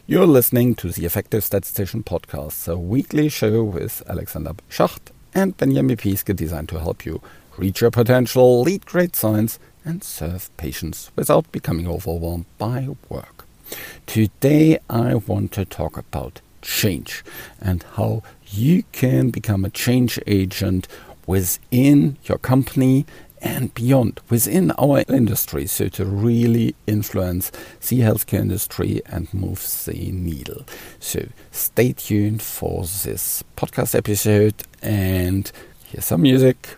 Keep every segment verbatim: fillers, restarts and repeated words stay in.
You're listening to the Effective Statistician Podcast, a weekly show with Alexander Schacht and Benjamin Piske, designed to help you reach your potential, lead great science, and serve patients without becoming overwhelmed by work. Today I want to talk about change and how you can become a change agent within your company and beyond, within our industry, so to really influence the healthcare industry and move the needle. So stay tuned for this podcast episode, and here's some music.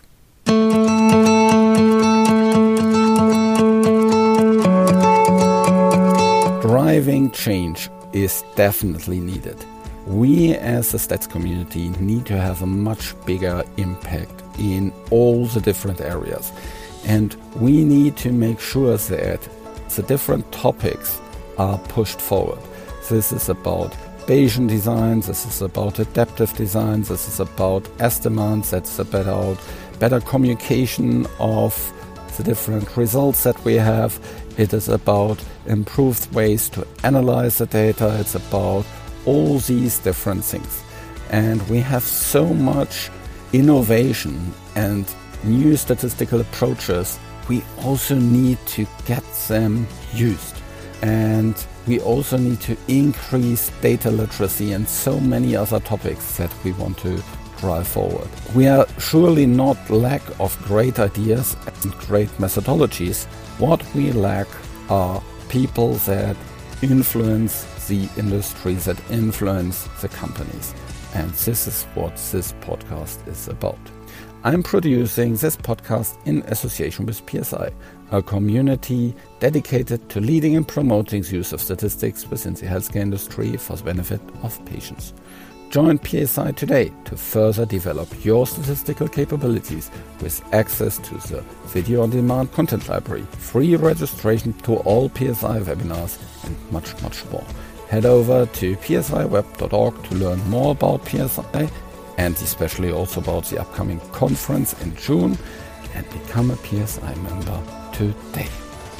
Driving change is definitely needed. We as the stats community need to have a much bigger impact in all the different areas. And we need to make sure that the different topics are pushed forward. This is about Bayesian design, this is about adaptive design, this is about estimates, that's about better communication of the different results that we have. It is about improved ways to analyze the data. It's about all these different things. And we have so much innovation and new statistical approaches. We also need to get them used. And we also need to increase data literacy and so many other topics that we want to drive forward. We are surely not lack of great ideas and great methodologies. What we lack are people that influence the industry, that influence the companies. And this is what this podcast is about. I'm producing this podcast in association with P S I, a community dedicated to leading and promoting the use of statistics within the healthcare industry for the benefit of patients. Join P S I today to further develop your statistical capabilities with access to the video-on-demand content library, free registration to all P S I webinars, and much, much more. Head over to p s i web dot org to learn more about P S I and especially also about the upcoming conference in June, and become a P S I member today.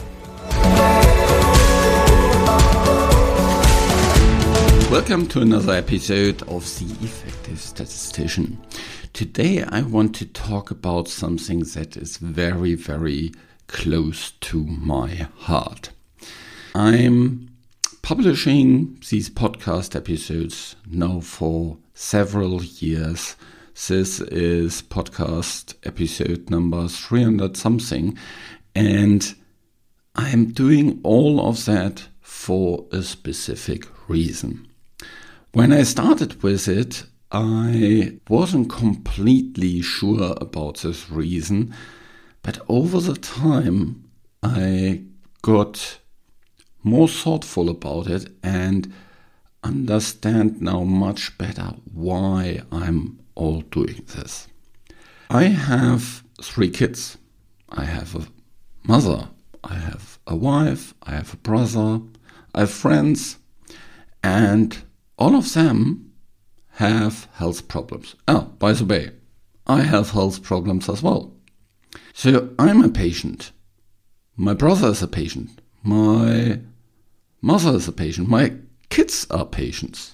Welcome to another episode of The Effective Statistician. Today I want to talk about something that is very, very close to my heart. I'm publishing these podcast episodes now for several years. This is podcast episode number three hundred something, and I'm doing all of that for a specific reason. When I started with it, I wasn't completely sure about this reason, but over the time I got more thoughtful about it and understand now much better why I'm all doing this. I have three kids. I have a mother, I have a wife, I have a brother, I have friends, and all of them have health problems. Oh, by the way, I have health problems as well. So I'm a patient. My brother is a patient. My mother is a patient. My kids are patients.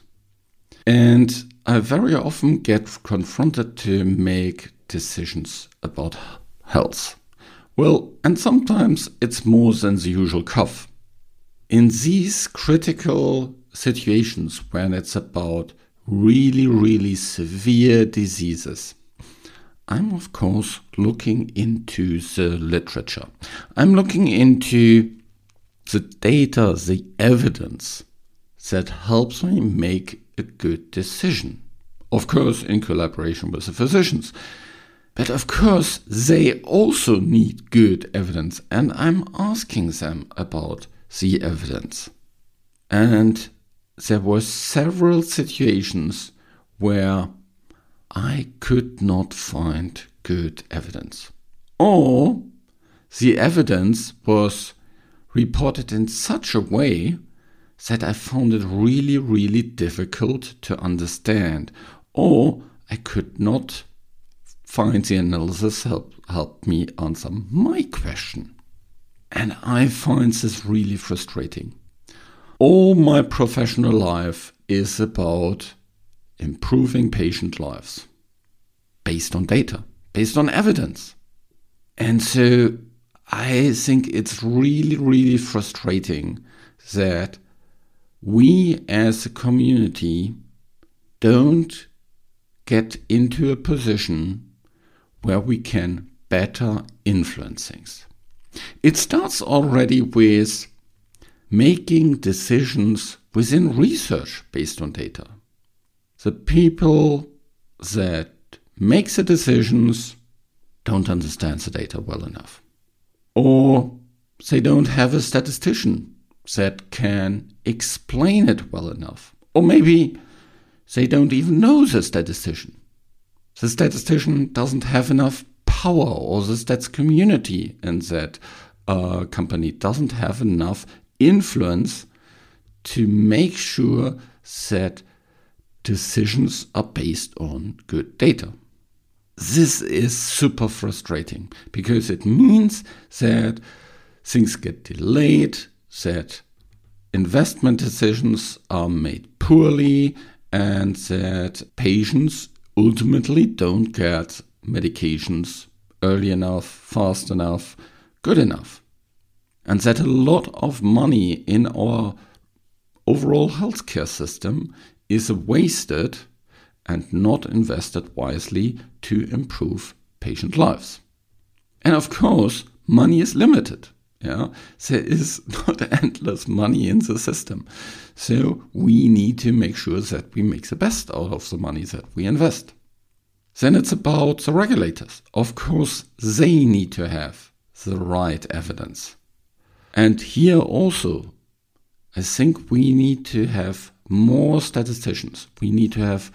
And I very often get confronted to make decisions about health. Well, and sometimes it's more than the usual cough. In these critical situations when it's about really, really severe diseases, I'm of course looking into the literature. I'm looking into the data, the evidence that helps me make a good decision. Of course, in collaboration with the physicians. But of course, they also need good evidence, and I'm asking them about the evidence. And there were several situations where I could not find good evidence. Or the evidence was reported in such a way that I found it really, really difficult to understand. Or I could not find the analysis help, help me answer my question. And I find this really frustrating. All my professional life is about improving patient lives based on data, based on evidence. And so I think it's really, really frustrating that we as a community don't get into a position where we can better influence things. It starts already with making decisions within research based on data. The people that make the decisions don't understand the data well enough. Or they don't have a statistician that can explain it well enough. Or maybe they don't even know the statistician. The statistician doesn't have enough power, or the stats community in that uh, company doesn't have enough influence to make sure that decisions are based on good data. This is super frustrating because it means that things get delayed, that investment decisions are made poorly, and that patients ultimately don't get medications early enough, fast enough, good enough. And that a lot of money in our overall healthcare system is wasted and not invested wisely to improve patient lives. And of course, money is limited. Yeah, there is not endless money in the system. So we need to make sure that we make the best out of the money that we invest. Then it's about the regulators. Of course, they need to have the right evidence. And here also, I think we need to have more statisticians. We need to have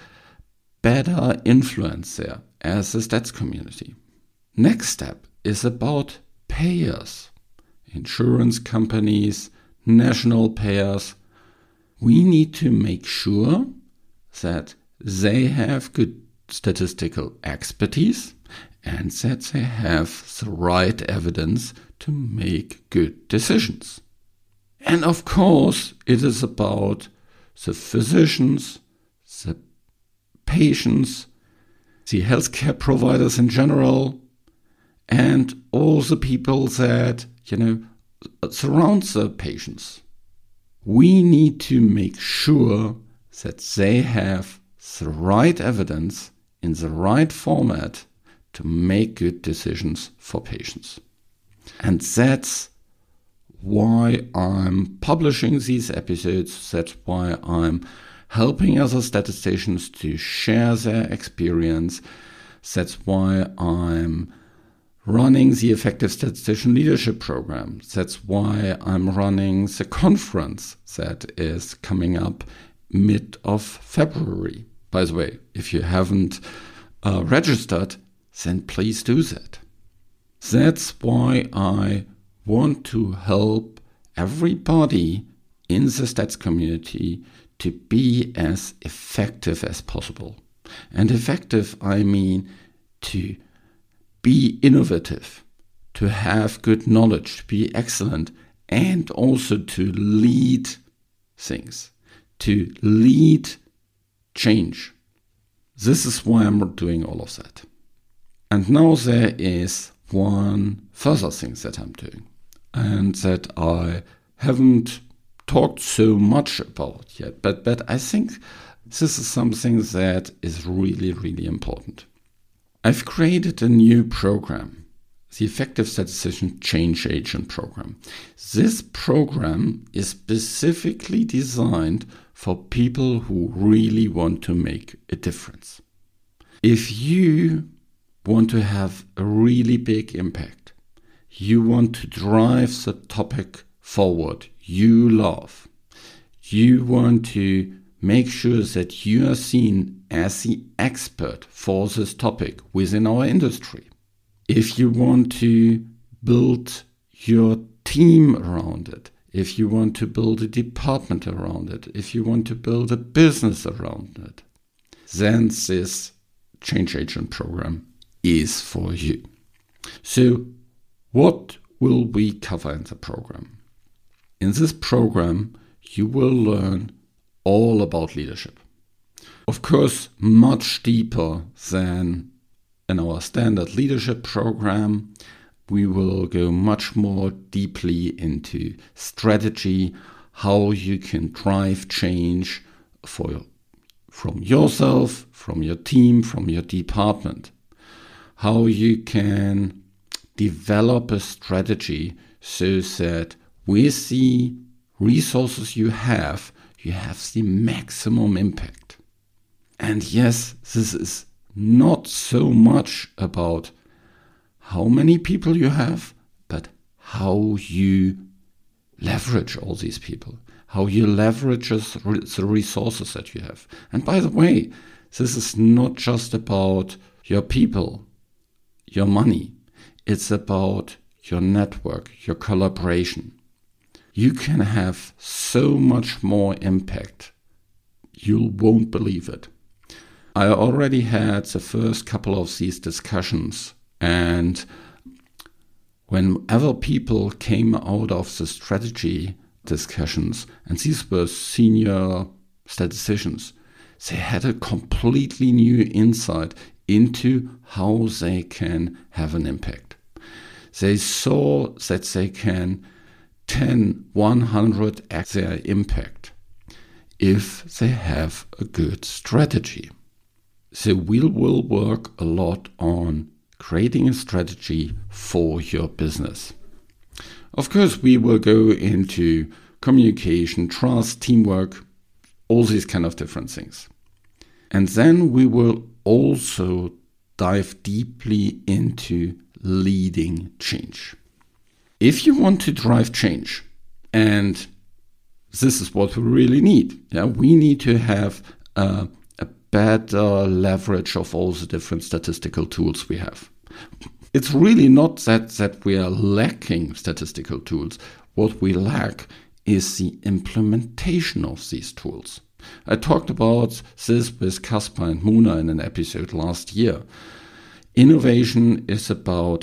better influence there as a stats community. Next step is about payers, insurance companies, national payers. We need to make sure that they have good statistical expertise and that they have the right evidence to make good decisions. And of course, it is about the physicians, the patients, the healthcare providers in general, and all the people that, you know, surround the patients. We need to make sure that they have the right evidence in the right format to make good decisions for patients. And that's why I'm publishing these episodes. That's why I'm helping other statisticians to share their experience. That's why I'm running the Effective Statistician Leadership Program. That's why I'm running the conference that is coming up mid of February. By the way, if you haven't uh, registered, then please do that. That's why I want to help everybody in the stats community to be as effective as possible. And effective, I mean to be innovative, to have good knowledge, to be excellent, and also to lead things, to lead change. This is why I'm doing all of that. And now there is one further thing that I'm doing, and that I haven't talked so much about yet, but, but I think this is something that is really, really important. I've created a new program, the Effective Statistician Change Agent Program. This program is specifically designed for people who really want to make a difference. If you want to have a really big impact, you want to drive the topic forward you love, you want to make sure that you are seen as the expert for this topic within our industry. If you want to build your team around it, if you want to build a department around it, if you want to build a business around it, then this Change Agent program is for you. So what will we cover in the program? In this program, you will learn all about leadership. Of course, much deeper than in our standard leadership program. We will go much more deeply into strategy, how you can drive change for from yourself, from your team, from your department. How you can develop a strategy so that with the resources you have, you have the maximum impact. And yes, this is not so much about how many people you have, but how you leverage all these people, how you leverage the resources that you have. And by the way, this is not just about your people, your money. It's about your network, your collaboration. You can have so much more impact. You won't believe it. I already had the first couple of these discussions, and whenever people came out of the strategy discussions, and these were senior statisticians, they had a completely new insight into how they can have an impact. They saw that they can ten, one hundred x their impact if they have a good strategy. So we will work a lot on creating a strategy for your business. Of course, we will go into communication, trust, teamwork, all these kind of different things. And then we will also dive deeply into leading change. If you want to drive change, and this is what we really need, yeah, we need to have a, a better leverage of all the different statistical tools we have. It's really not that, that we are lacking statistical tools. What we lack is the implementation of these tools. I talked about this with Caspar and Muna in an episode last year. Innovation is about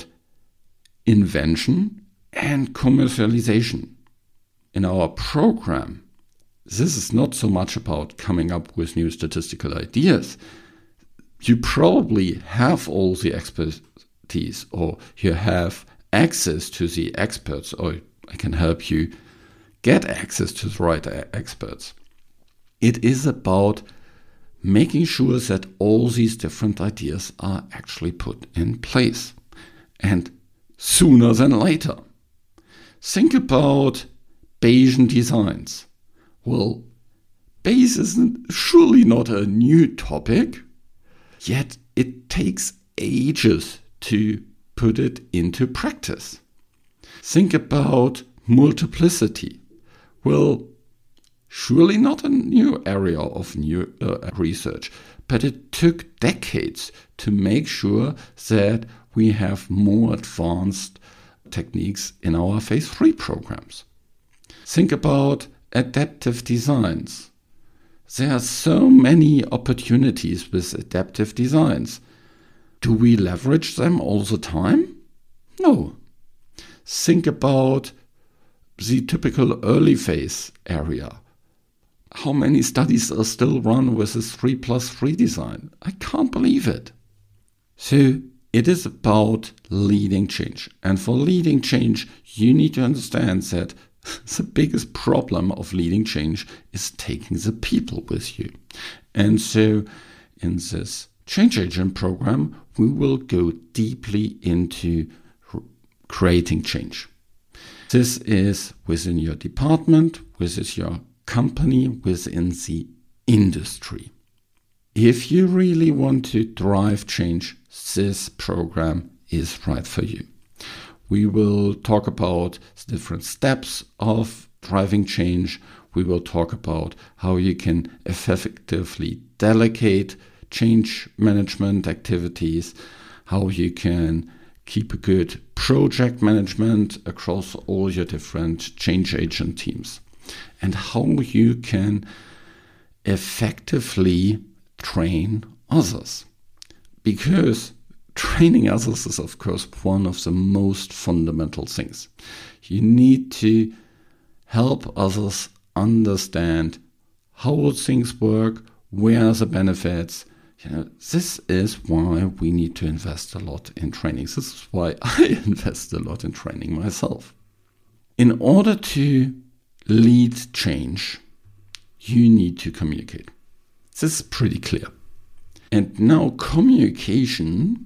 invention and commercialization. In our program, this is not so much about coming up with new statistical ideas. You probably have all the expertise, or you have access to the experts, or I can help you get access to the right experts. It is about making sure that all these different ideas are actually put in place, and sooner than later. Think about Bayesian designs. Well, Bayes is surely not a new topic, yet it takes ages to put it into practice. Think about multiplicity. Well, surely not a new area of new uh, research, but it took decades to make sure that we have more advanced techniques in our phase three programs. Think about adaptive designs. There are so many opportunities with adaptive designs. Do we leverage them all the time? No. Think about the typical early phase area. How many studies are still run with this three plus three design? I can't believe it. So it is about leading change. And for leading change, you need to understand that the biggest problem of leading change is taking the people with you. And so in this Change Agent program, we will go deeply into creating change. This is within your department, within your company, within the industry. If you really want to drive change, this program is right for you. We will talk about the different steps of driving change. We will talk about how you can effectively delegate change management activities, how you can keep a good project management across all your different change agent teams, and how you can effectively train others. Because training others is, of course, one of the most fundamental things. You need to help others understand how things work, where are the benefits. You know, this is why we need to invest a lot in training. This is why I invest a lot in training myself. In order to lead change, you need to communicate. This is pretty clear. And now communication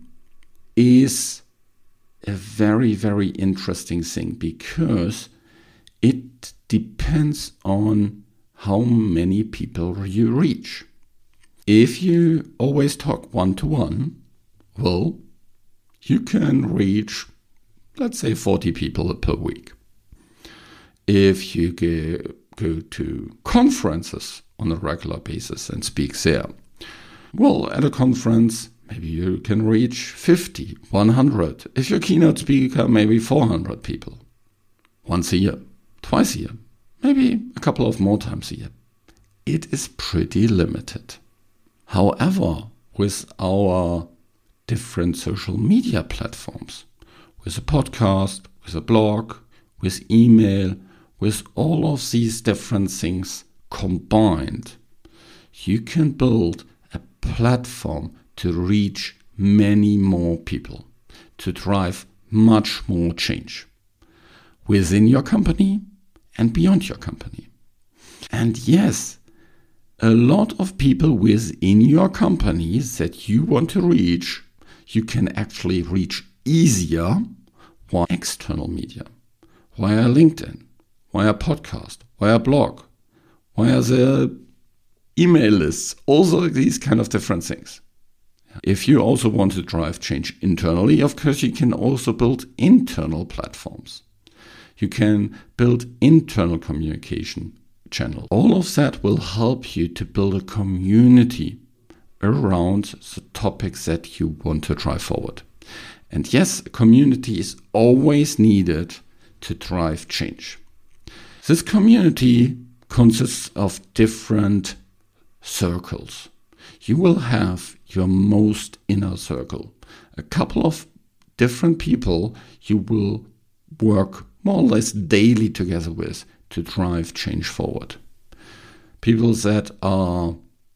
is a very, very interesting thing because it depends on how many people you reach. If you always talk one-to-one, well, you can reach, let's say, forty people per week. If you go, go to conferences on a regular basis and speak there, well, at a conference, maybe you can reach fifty, one hundred. If you're a keynote speaker, maybe four hundred people. Once a year, twice a year, maybe a couple of more times a year. It is pretty limited. However, with our different social media platforms, with a podcast, with a blog, with email, with all of these different things combined, you can build a platform to reach many more people, to drive much more change within your company and beyond your company. And yes, a lot of people within your company that you want to reach, you can actually reach easier via external media, via LinkedIn, via podcast, via blog, via the email lists, also these kind of different things. If you also want to drive change internally, of course, you can also build internal platforms. You can build internal communication channels. All of that will help you to build a community around the topics that you want to drive forward. And yes, a community is always needed to drive change. This community consists of different circles. You will have your most inner circle, a couple of different people you will work more or less daily together with to drive change forward. People that are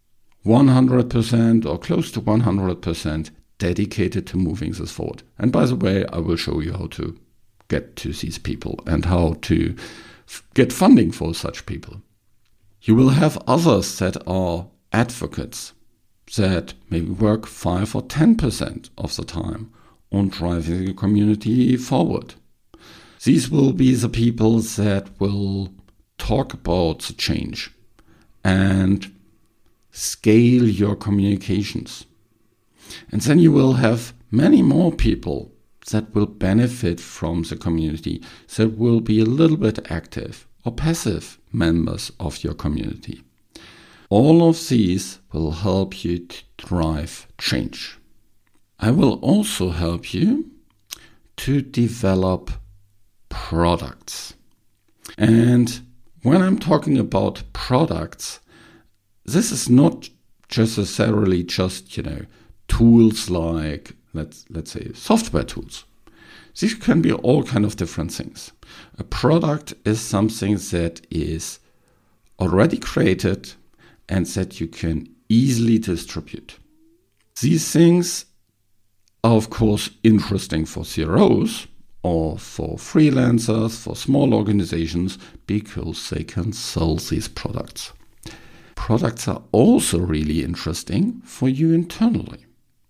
one hundred percent or close to one hundred percent dedicated to moving this forward. And by the way, I will show you how to get to these people and how to f- get funding for such people. You will have others that are advocates that maybe work five or ten percent of the time on driving the community forward. These will be the people that will talk about the change and scale your communications. And then you will have many more people that will benefit from the community, that will be a little bit active or passive members of your community. All of these will help you to drive change. I will also help you to develop products. And when I'm talking about products, this is not necessarily just, you know, tools like, let's let's say, software tools. These can be all kind of different things. A product is something that is already created and that you can easily distribute. These things are, of course, interesting for C R Os or for freelancers, for small organizations, because they can sell these products. Products are also really interesting for you internally,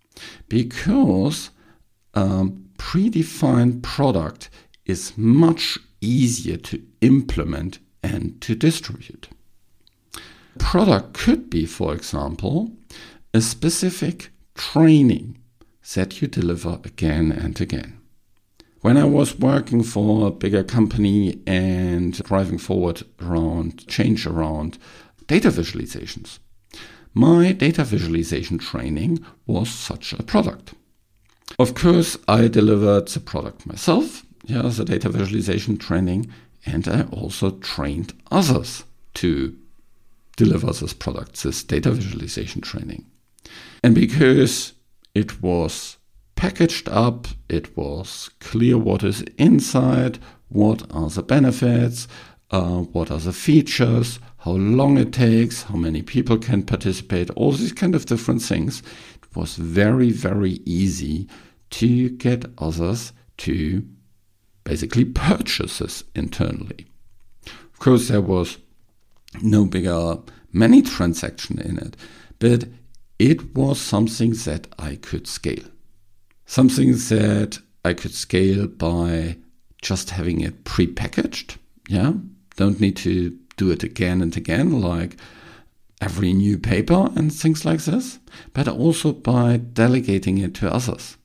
because um, predefined product is much easier to implement and to distribute. Product could be, for example, a specific training that you deliver again and again. When I was working for a bigger company and driving forward around change around data visualizations, my data visualization training was such a product. Of course, I delivered the product myself, yeah, the data visualization training, and I also trained others to deliver this product, this data visualization training. And because it was packaged up, it was clear what is inside, what are the benefits, uh, what are the features, how long it takes, how many people can participate, all these kind of different things. It was very, very easy to get others to basically purchase this internally. Of course, there was no bigger money transaction in it, but it was something that I could scale. Something that I could scale by just having it pre-packaged. Yeah, don't need to do it again and again, like every new paper and things like this, but also by delegating it to others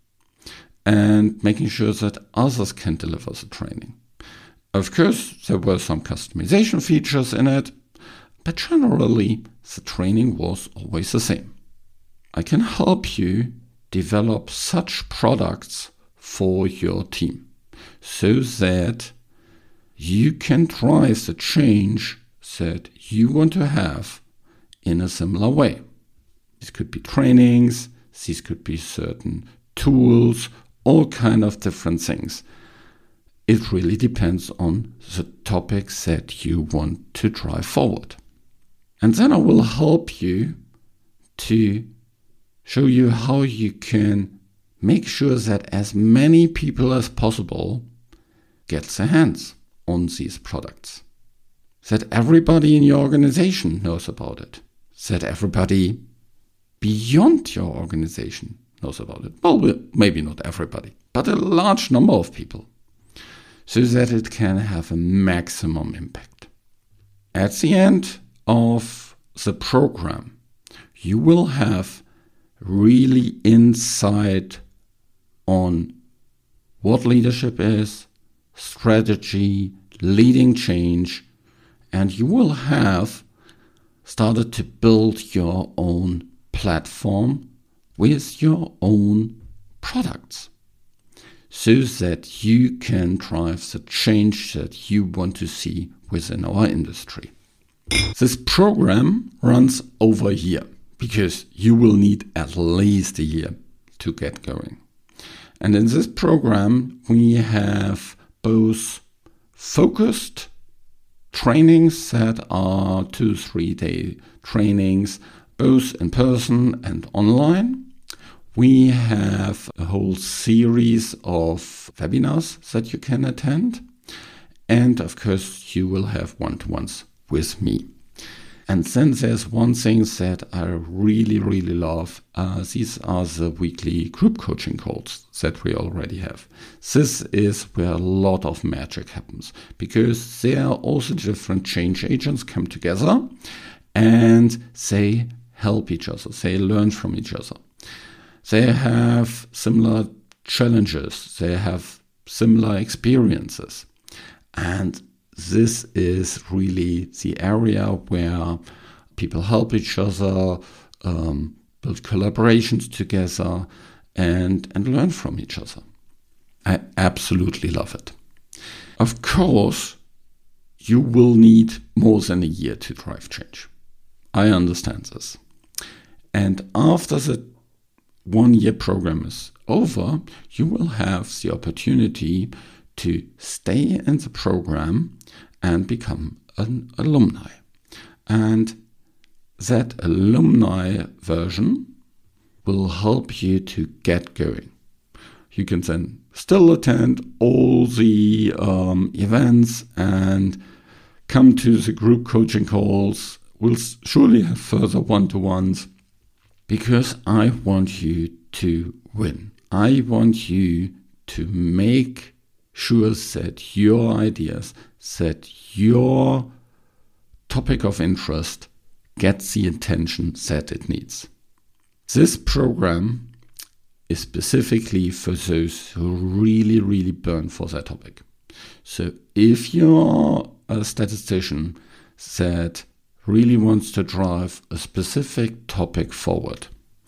and making sure that others can deliver the training. Of course, there were some customization features in it, but generally the training was always the same. I can help you develop such products for your team so that you can drive the change that you want to have in a similar way. These could be trainings, these could be certain tools, all kind of different things. It really depends on the topics that you want to drive forward. And then I will help you to show you how you can make sure that as many people as possible get their hands on these products. That everybody in your organization knows about it. That everybody beyond your organization knows about it. Well, maybe not everybody, but a large number of people. So that it can have a maximum impact. At the end of the program, you will have really insight on what leadership is, strategy, leading change, and you will have started to build your own platform with your own products so that you can drive the change that you want to see within our industry. This program runs over a year because you will need at least a year to get going. And in this program, we have both focused trainings that are two, three day trainings, both in person and online. We have a whole series of webinars that you can attend. And of course, you will have one-to-ones with me. And then there's one thing that I really, really love. Uh, these are the weekly group coaching calls that we already have. This is where a lot of magic happens because there are also different change agents come together and they help each other. They learn from each other. They have similar challenges. They have similar experiences. And this is really the area where people help each other, um, build collaborations together, and, and learn from each other. I absolutely love it. Of course, you will need more than a year to drive change. I understand this. And after the one-year program is over, you will have the opportunity to stay in the program and become an alumni. And that alumni version will help you to get going. You can then still attend all the um, events and come to the group coaching calls. We'll surely have further one-to-ones because I want you to win. I want you to make sure that your ideas, that your topic of interest gets the attention that it needs. This program is specifically for those who really, really burn for that topic. So if you're a statistician that really wants to drive a specific topic forward,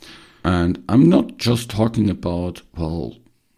and I'm not just talking about, well,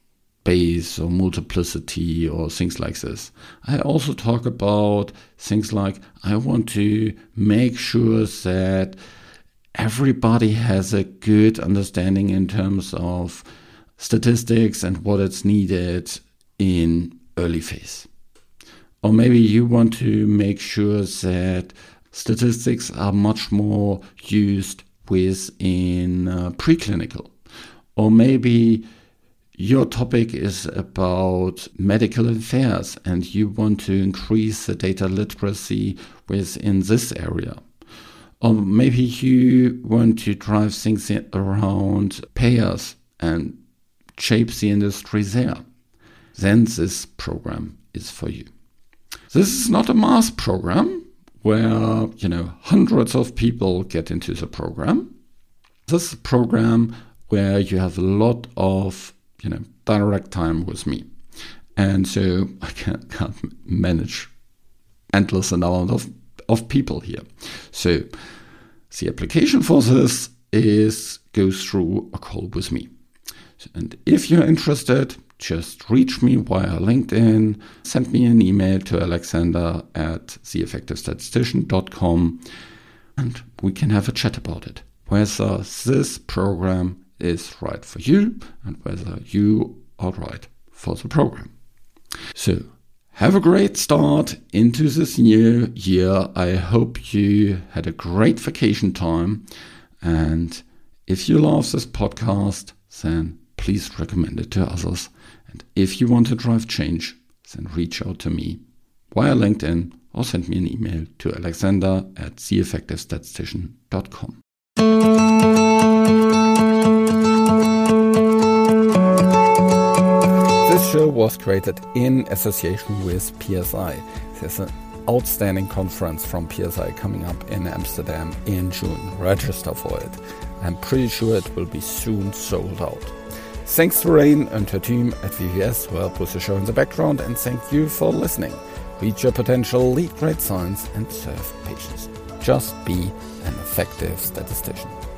base or multiplicity or things like this. I also talk about things like I want to make sure that everybody has a good understanding in terms of statistics and what it's needed in early phase. Or maybe you want to make sure that statistics are much more used within uh, preclinical. Or maybe your topic is about medical affairs and you want to increase the data literacy within this area. Or maybe you want to drive things around payers and shape the industry there. Then this program is for you. This is not a mass program where, you know, hundreds of people get into the program. This is a program where you have a lot of, you know, direct time with me. And so I can't, can't manage endless amount of, of people here. So the application for this is goes through a call with me. And if you're interested, just reach me via LinkedIn, send me an email to alexander at the effective statistician dot com, and we can have a chat about it. Whether this program is right for you and whether you are right for the program. So, have a great start into this new year. I hope you had a great vacation time. And if you love this podcast, then please recommend it to others. And if you want to drive change, then reach out to me via LinkedIn or send me an email to alexander at the effective statistician dot com. This show was created in association with P S I. There's an outstanding conference from P S I coming up in Amsterdam in June. Register for it. I'm pretty sure it will be soon sold out. Thanks to Rain and her team at V V S who help with the show in the background, and thank you for listening. Reach your potential, lead great science, and serve patients. Just be an effective statistician.